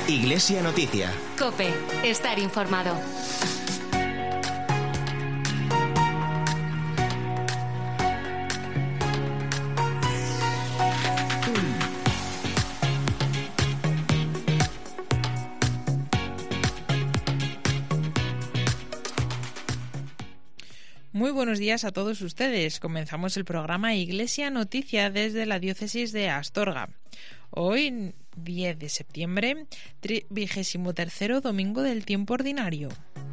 Iglesia Noticia. COPE. Estar informado. Muy buenos días a todos ustedes. Comenzamos el programa Iglesia Noticia desde la diócesis de Astorga. Hoy, 10 de septiembre, 23º domingo del tiempo ordinario.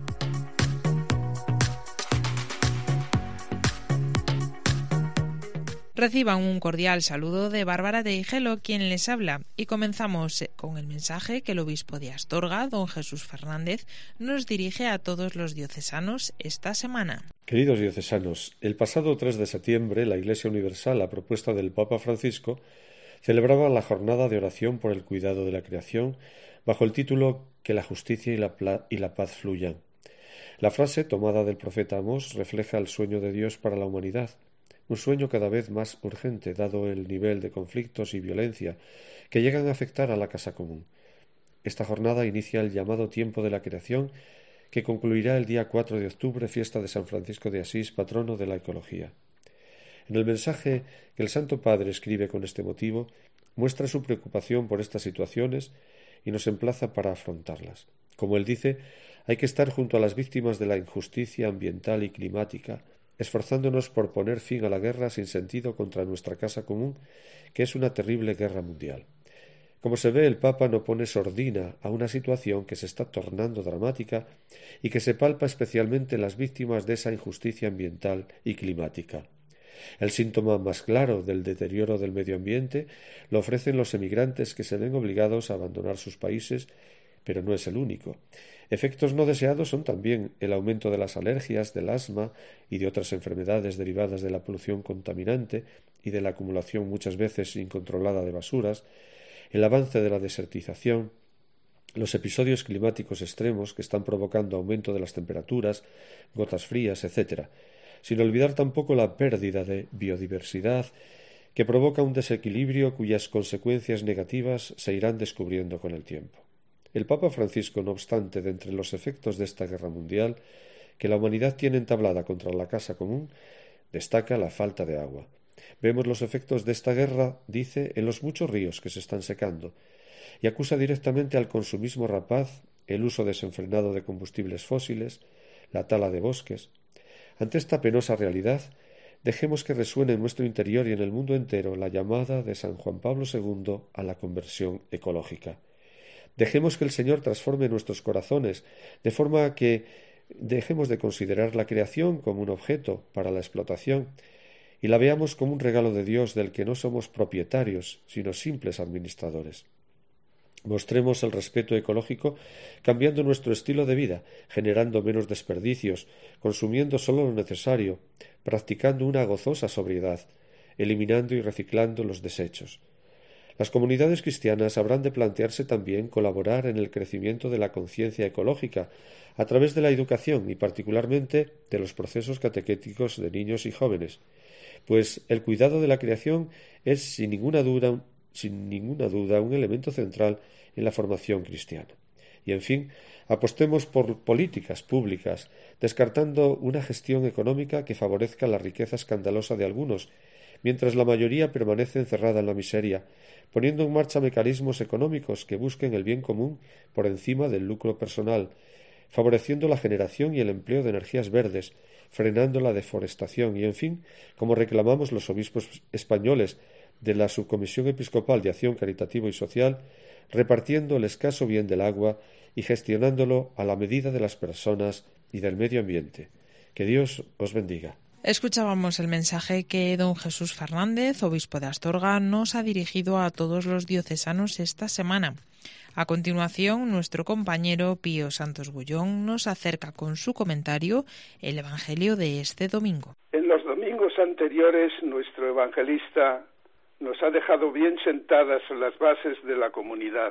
Reciban un cordial saludo de Bárbara Teijelo, quien les habla, y comenzamos con el mensaje que el obispo de Astorga, don Jesús Fernández, nos dirige a todos los diocesanos esta semana. Queridos diocesanos, el pasado 3 de septiembre la Iglesia Universal, a propuesta del Papa Francisco, celebraba la jornada de oración por el cuidado de la creación bajo el título Que la justicia y la paz fluyan. La frase, tomada del profeta Amós, refleja el sueño de Dios para la humanidad, un sueño cada vez más urgente dado el nivel de conflictos y violencia que llegan a afectar a la casa común. Esta jornada inicia el llamado tiempo de la creación, que concluirá el día 4 de octubre, fiesta de San Francisco de Asís, patrono de la ecología. En el mensaje que el Santo Padre escribe con este motivo, muestra su preocupación por estas situaciones y nos emplaza para afrontarlas. Como él dice, hay que estar junto a las víctimas de la injusticia ambiental y climática, esforzándonos por poner fin a la guerra sin sentido contra nuestra casa común, que es una terrible guerra mundial. Como se ve, el Papa no pone sordina a una situación que se está tornando dramática y que se palpa especialmente en las víctimas de esa injusticia ambiental y climática. El síntoma más claro del deterioro del medio ambiente lo ofrecen los emigrantes que se ven obligados a abandonar sus países, pero no es el único. Efectos no deseados son también el aumento de las alergias, del asma y de otras enfermedades derivadas de la polución contaminante y de la acumulación muchas veces incontrolada de basuras, el avance de la desertización, los episodios climáticos extremos que están provocando aumento de las temperaturas, gotas frías, etc., sin olvidar tampoco la pérdida de biodiversidad que provoca un desequilibrio cuyas consecuencias negativas se irán descubriendo con el tiempo. El Papa Francisco, no obstante, de entre los efectos de esta guerra mundial que la humanidad tiene entablada contra la casa común, destaca la falta de agua. Vemos los efectos de esta guerra, dice, en los muchos ríos que se están secando, y acusa directamente al consumismo rapaz, el uso desenfrenado de combustibles fósiles, la tala de bosques. Ante esta penosa realidad, dejemos que resuene en nuestro interior y en el mundo entero la llamada de San Juan Pablo II a la conversión ecológica. Dejemos que el Señor transforme nuestros corazones, de forma que dejemos de considerar la creación como un objeto para la explotación y la veamos como un regalo de Dios del que no somos propietarios, sino simples administradores. Mostremos el respeto ecológico cambiando nuestro estilo de vida, generando menos desperdicios, consumiendo solo lo necesario, practicando una gozosa sobriedad, eliminando y reciclando los desechos. Las comunidades cristianas habrán de plantearse también colaborar en el crecimiento de la conciencia ecológica a través de la educación y particularmente de los procesos catequéticos de niños y jóvenes, pues el cuidado de la creación es sin ninguna duda un elemento central en la formación cristiana. Y, en fin, apostemos por políticas públicas, descartando una gestión económica que favorezca la riqueza escandalosa de algunos, mientras la mayoría permanece encerrada en la miseria, poniendo en marcha mecanismos económicos que busquen el bien común por encima del lucro personal, favoreciendo la generación y el empleo de energías verdes, frenando la deforestación y, en fin, como reclamamos los obispos españoles de la Subcomisión Episcopal de Acción Caritativa y Social, repartiendo el escaso bien del agua y gestionándolo a la medida de las personas y del medio ambiente. Que Dios os bendiga. Escuchábamos el mensaje que don Jesús Fernández, obispo de Astorga, nos ha dirigido a todos los diocesanos esta semana. A continuación, nuestro compañero Pío Santos Bullón nos acerca con su comentario el Evangelio de este domingo. En los domingos anteriores, nuestro evangelista nos ha dejado bien sentadas las bases de la comunidad.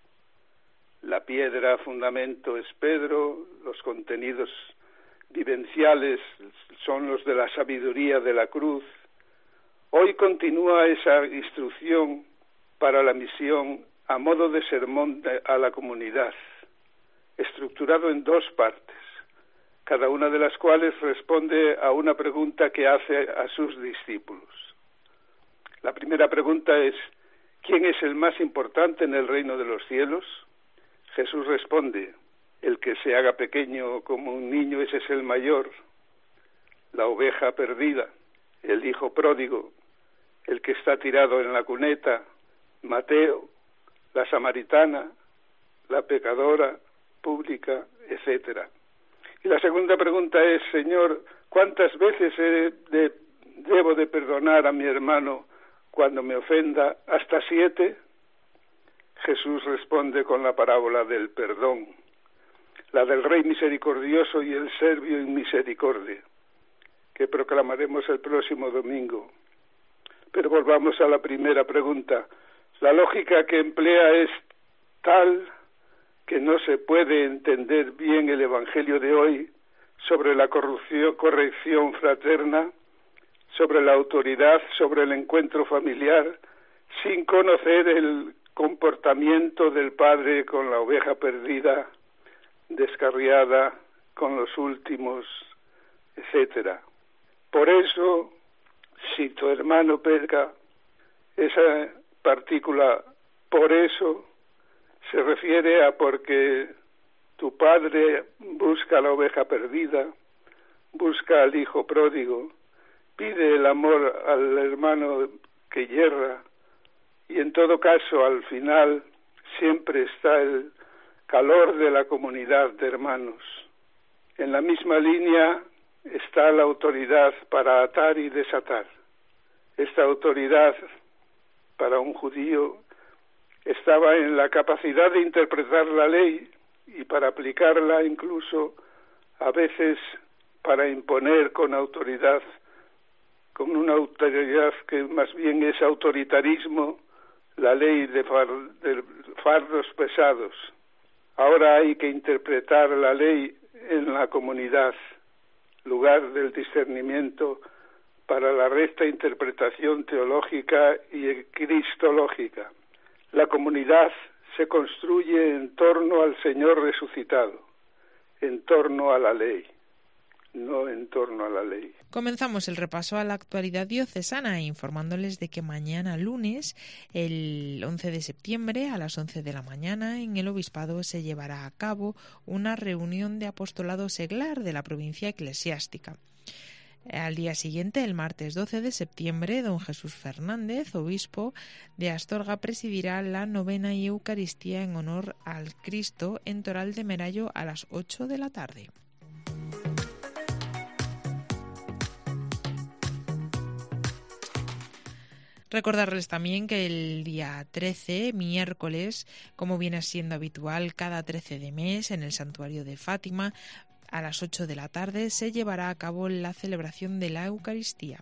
La piedra fundamento es Pedro, los contenidos vivenciales son los de la sabiduría de la cruz. Hoy continúa esa instrucción para la misión a modo de sermón a la comunidad, estructurado en 2 partes, cada una de las cuales responde a una pregunta que hace a sus discípulos. La primera pregunta es: ¿quién es el más importante en el reino de los cielos? Jesús responde: el que se haga pequeño como un niño, ese es el mayor. La oveja perdida, el hijo pródigo, el que está tirado en la cuneta, Mateo, la samaritana, la pecadora pública, etcétera. Y la segunda pregunta es: Señor, ¿cuántas veces debo de perdonar a mi hermano cuando me ofenda? ¿Hasta 7? Jesús responde con la parábola del perdón, la del Rey misericordioso y el servio en misericordia, que proclamaremos el próximo domingo. Pero volvamos a la primera pregunta. La lógica que emplea es tal que no se puede entender bien el Evangelio de hoy sobre la corrección fraterna, sobre la autoridad, sobre el encuentro familiar, sin conocer el comportamiento del padre con la oveja perdida, descarriada, con los últimos, etcétera. Por eso, si tu hermano peca, esa partícula por eso se refiere a porque tu padre busca a la oveja perdida, busca al hijo pródigo, pide el amor al hermano que yerra, y en todo caso al final siempre está el calor de la comunidad de hermanos. En la misma línea está la autoridad para atar y desatar. Esta autoridad para un judío estaba en la capacidad de interpretar la ley y para aplicarla, incluso a veces para imponer con autoridad, con una autoridad que más bien es autoritarismo, la ley de fardos pesados. Ahora hay que interpretar la ley en la comunidad, lugar del discernimiento para la recta interpretación teológica y cristológica. La comunidad se construye en torno al Señor resucitado, en torno a la ley, no en torno a la ley. Comenzamos el repaso a la actualidad diocesana informándoles de que mañana lunes, el 11 de septiembre, a las 11 de la mañana, en el Obispado se llevará a cabo una reunión de apostolado seglar de la provincia eclesiástica. Al día siguiente, el martes 12 de septiembre, don Jesús Fernández, obispo de Astorga, presidirá la novena y Eucaristía en honor al Cristo en Toral de Merayo a las 8 de la tarde. Recordarles también que el día 13, miércoles, como viene siendo habitual cada 13 de mes, en el santuario de Fátima, a las 8 de la tarde, se llevará a cabo la celebración de la Eucaristía.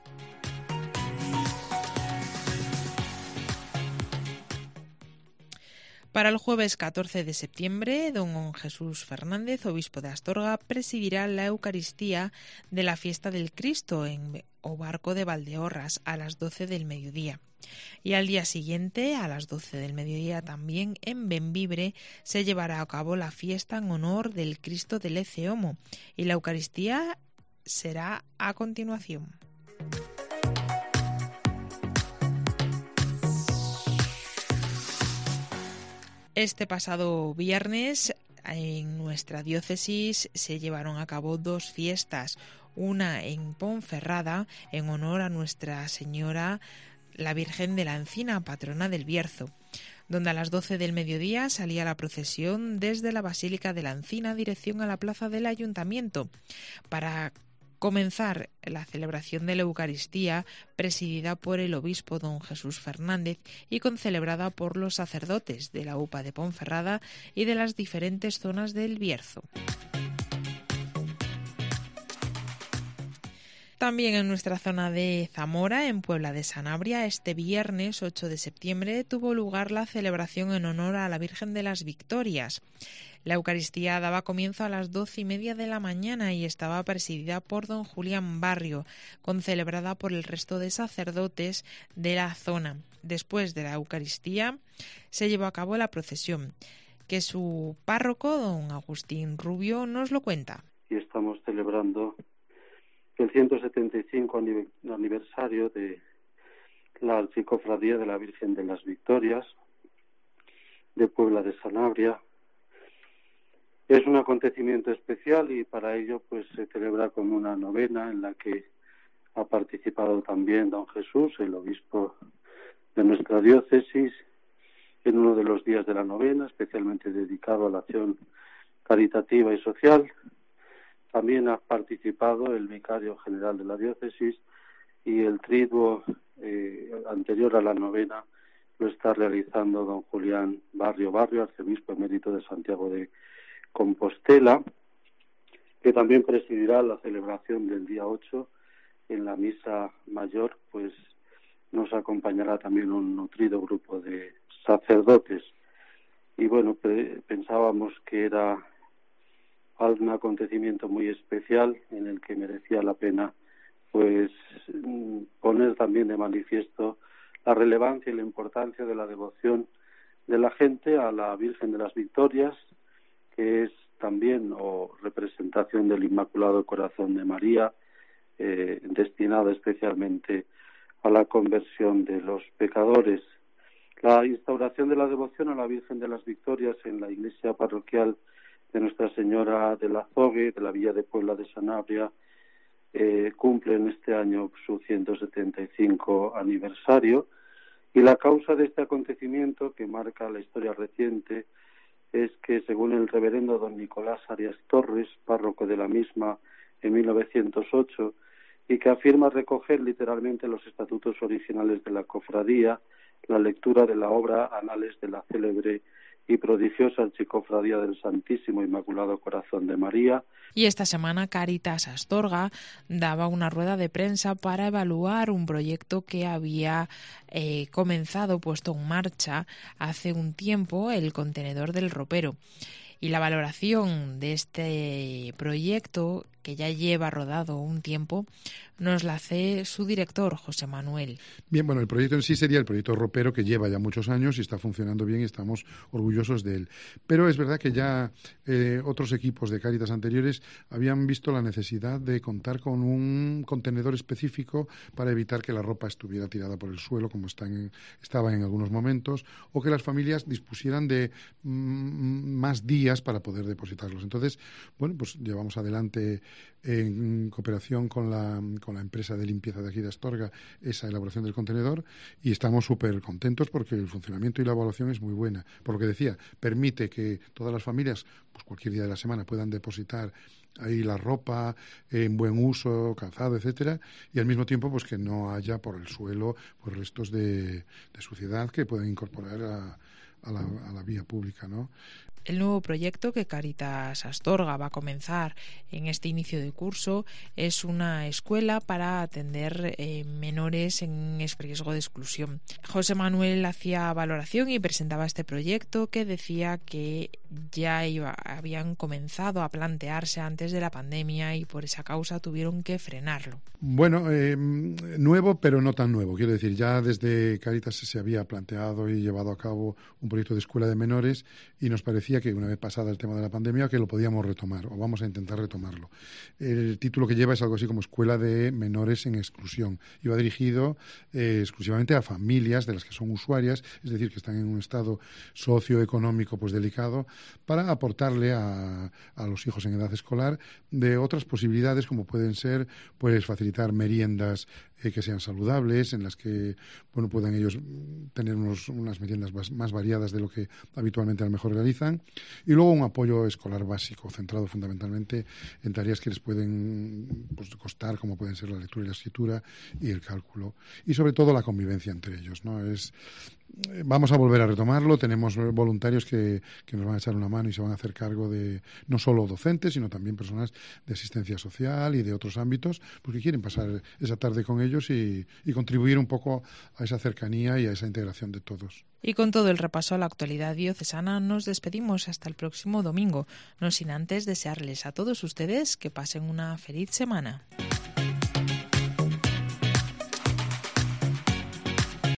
Para el jueves 14 de septiembre, don Jesús Fernández, obispo de Astorga, presidirá la Eucaristía de la Fiesta del Cristo en Obarco de Valdeorras a las 12 del mediodía. Y al día siguiente, a las 12 del mediodía, también en Bembibre, se llevará a cabo la fiesta en honor del Cristo del Ece Homo, y la Eucaristía será a continuación. Este pasado viernes en nuestra diócesis se llevaron a cabo 2 fiestas, una en Ponferrada en honor a Nuestra Señora la Virgen de la Encina, patrona del Bierzo, donde a las 12 del mediodía salía la procesión desde la Basílica de la Encina dirección a la plaza del Ayuntamiento para comenzar la celebración de la Eucaristía, presidida por el obispo don Jesús Fernández y concelebrada por los sacerdotes de la UPA de Ponferrada y de las diferentes zonas del Bierzo. También en nuestra zona de Zamora, en Puebla de Sanabria, este viernes 8 de septiembre tuvo lugar la celebración en honor a la Virgen de las Victorias. La Eucaristía daba comienzo a las 12:30 de la mañana y estaba presidida por don Julián Barrio, concelebrada por el resto de sacerdotes de la zona. Después de la Eucaristía se llevó a cabo la procesión, que su párroco, don Agustín Rubio, nos lo cuenta. Y estamos celebrando el 175 aniversario de la Archicofradía de la Virgen de las Victorias de Puebla de Sanabria. Es un acontecimiento especial y para ello pues se celebra con una novena en la que ha participado también don Jesús, el obispo de nuestra diócesis, en uno de los días de la novena, especialmente dedicado a la acción caritativa y social. También ha participado el vicario general de la diócesis y el triduo anterior a la novena lo está realizando don Julián Barrio, arzobispo emérito de Santiago de Compostela, que también presidirá la celebración del día 8 en la misa mayor, pues nos acompañará también un nutrido grupo de sacerdotes. Y bueno, pensábamos que era un acontecimiento muy especial en el que merecía la pena pues poner también de manifiesto la relevancia y la importancia de la devoción de la gente a la Virgen de las Victorias, que es también representación del Inmaculado Corazón de María, destinada especialmente a la conversión de los pecadores. La instauración de la devoción a la Virgen de las Victorias en la iglesia parroquial de Nuestra Señora del Azogue, de la villa de Puebla de Sanabria, cumple en este año su 175 aniversario, y la causa de este acontecimiento, que marca la historia reciente, es que según el reverendo don Nicolás Arias Torres, párroco de la misma en 1908, y que afirma recoger literalmente los estatutos originales de la cofradía, la lectura de la obra Anales de la célebre y prodigiosa Archicofradía del Santísimo Inmaculado Corazón de María. Y esta semana Cáritas Astorga daba una rueda de prensa para evaluar un proyecto que había puesto en marcha hace un tiempo, el contenedor del ropero. Y la valoración de este proyecto, que ya lleva rodado un tiempo, nos la hace su director, José Manuel. Bien, bueno, el proyecto en sí sería el proyecto ropero, que lleva ya muchos años y está funcionando bien y estamos orgullosos de él. Pero es verdad que ya otros equipos de Cáritas anteriores habían visto la necesidad de contar con un contenedor específico para evitar que la ropa estuviera tirada por el suelo, como estaba en algunos momentos, o que las familias dispusieran de más días para poder depositarlos. Entonces, bueno, pues llevamos adelante en cooperación con la empresa de limpieza de aquí de Astorga esa elaboración del contenedor y estamos súper contentos porque el funcionamiento y la evaluación es muy buena. Por lo que decía, permite que todas las familias, pues cualquier día de la semana, puedan depositar ahí la ropa en buen uso, calzado, etcétera, y al mismo tiempo pues que no haya por el suelo pues restos de suciedad que puedan incorporar a la vía pública, ¿no? El nuevo proyecto que Cáritas Astorga va a comenzar en este inicio de curso es una escuela para atender menores en riesgo de exclusión. José Manuel hacía valoración y presentaba este proyecto que decía que ya habían comenzado a plantearse antes de la pandemia y por esa causa tuvieron que frenarlo. Bueno, nuevo pero no tan nuevo. Quiero decir, ya desde Cáritas se había planteado y llevado a cabo un proyecto de escuela de menores y nos parecía que una vez pasada el tema de la pandemia que lo podíamos retomar o vamos a intentar retomarlo. El título que lleva es algo así como Escuela de Menores en Exclusión y va dirigido exclusivamente a familias de las que son usuarias, es decir, que están en un estado socioeconómico pues delicado, para aportarle a los hijos en edad escolar de otras posibilidades como pueden ser pues facilitar meriendas que sean saludables, en las que puedan ellos tener unas meriendas más variadas de lo que habitualmente a lo mejor realizan, y luego un apoyo escolar básico centrado fundamentalmente en tareas que les pueden costar, como pueden ser la lectura y la escritura y el cálculo, y sobre todo la convivencia entre ellos, ¿no? Es Vamos a volver a retomarlo. Tenemos voluntarios que nos van a echar una mano y se van a hacer cargo de no solo docentes, sino también personas de asistencia social y de otros ámbitos, porque quieren pasar esa tarde con ellos y contribuir un poco a esa cercanía y a esa integración de todos. Y con todo el repaso a la actualidad diocesana nos despedimos hasta el próximo domingo, no sin antes desearles a todos ustedes que pasen una feliz semana.